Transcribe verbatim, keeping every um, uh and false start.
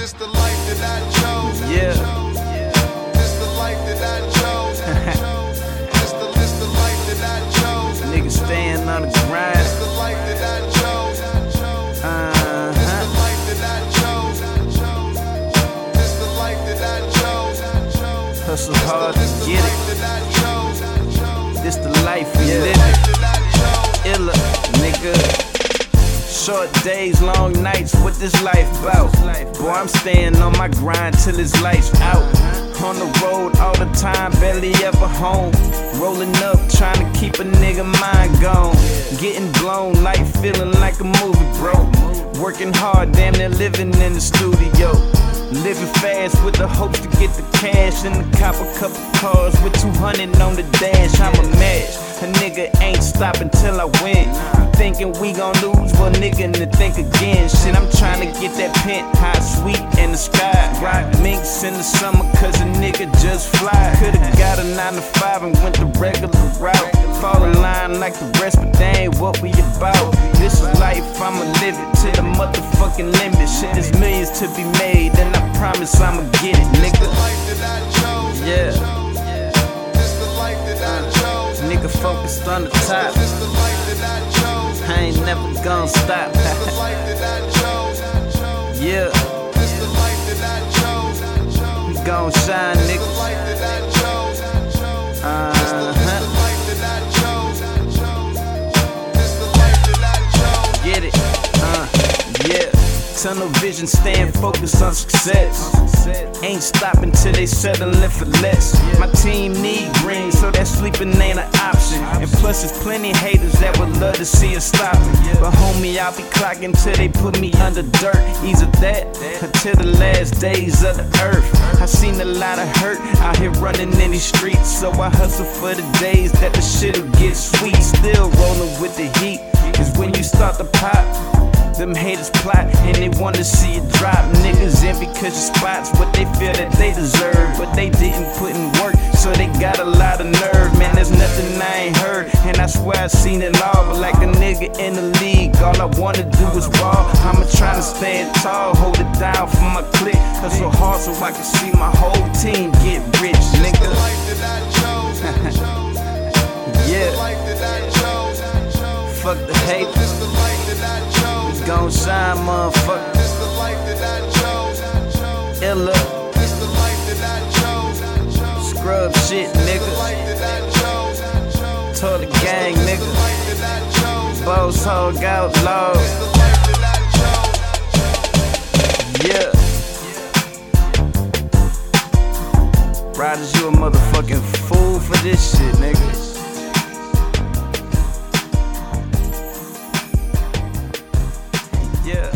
This the life that I chose. Yeah. This the life that I chose. This the this the life that I chose. Niggas staying on the grind. This the life that I chose. Uh-huh. This the life that I chose. This the life that I chose. Hustle hard to get it. This the life we Yeah. living. Illa, nigga. Short days, long nights, what this life about? Boy, I'm staying on my grind till it's lights out. On the road all the time, barely ever home. Rolling up, trying to keep a nigga mind gone. Getting blown, life feeling like a movie, bro. Working hard, damn near living in the studio. Living fast with the hopes to get the cash and the cop a couple cars with two hundred on the dash. I'm a match. A nigga ain't stopping till I win. You thinking we gon' lose? Well, nigga, to think again. Shit, I'm trying to get that penthouse suite in the sky. Rock minks in the summer, cause a nigga just fly. Could've got a nine to five and went the regular route. Fall in line like the rest, but that ain't what we about. This is life, I'ma live it to the motherfucking limit. Shit, there's millions to be made, and I promise I'ma get it, nigga. Yeah. Nigga focused on the top. I ain't never gonna stop. Yeah. We gon' shine, nigga. Uh-huh. Get it. Uh, yeah. Tunnel vision, staying focused on success. Ain't stopping till they settling for less. My team need green, so that sleeping ain't an option. And plus there's plenty haters that would love to see us stopping. But homie, I'll be clocking till they put me under dirt. Either that, until the last days of the earth. I seen a lot of hurt out here running in these streets, so I hustle for the days that the shit'll get sweet. Still rolling with the heat, cause when you start to pop, them haters plot and they wanna see it drop. Niggas envy cause your spot's what they feel that they deserve, but they didn't put in work, so they got a lot of nerve. Man, there's nothing I ain't heard, and I swear I seen it all. But like a nigga in the league, all I wanna do is raw. I'ma try to stand tall, hold it down for my clique. Hustle hard so I can see my whole team get rich, nigga. Yeah. Fuck the hate. Gon' shine, motherfucker. Illa. Scrub shit, nigga. Toilet gang, nigga. Boss hog outlaws. Yeah. Riders, you a motherfucking fool for this shit, nigga. Yeah.